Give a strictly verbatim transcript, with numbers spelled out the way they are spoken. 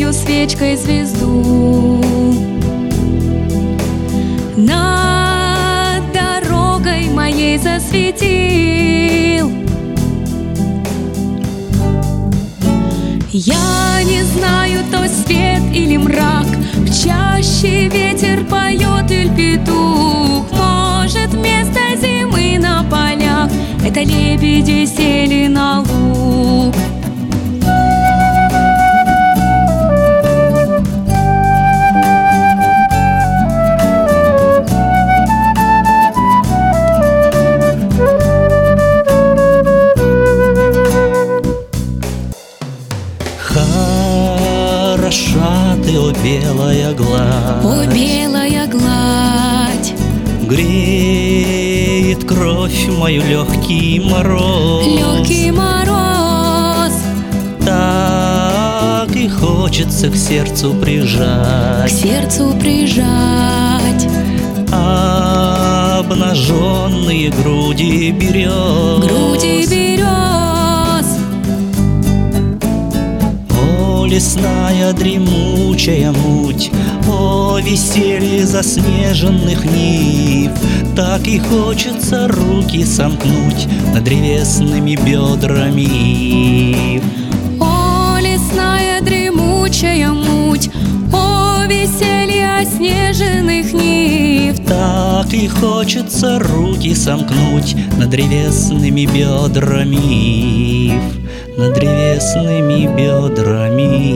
разогрею свечкой звезду. Над дорогой моей засветил. Я не знаю, то свет или мрак, в чаще ветер поет или петух. Может, вместо зимы на полях это лебеди сели на луг. Хороша ты, о белая гладь, О белая гладь, греет кровь мою легкий мороз. легкий мороз. Так и хочется к сердцу К прижать, сердцу прижать обнаженные груди берез. груди берез. О, лесная дремучая муть, о, веселье заснеженных нив, так и хочется руки сомкнуть над древесными бедрами. О, лесная дремучая муть, о, веселье оснеженных нив, Так и хочется руки сомкнуть над древесными бедрами, над древесными бедрами.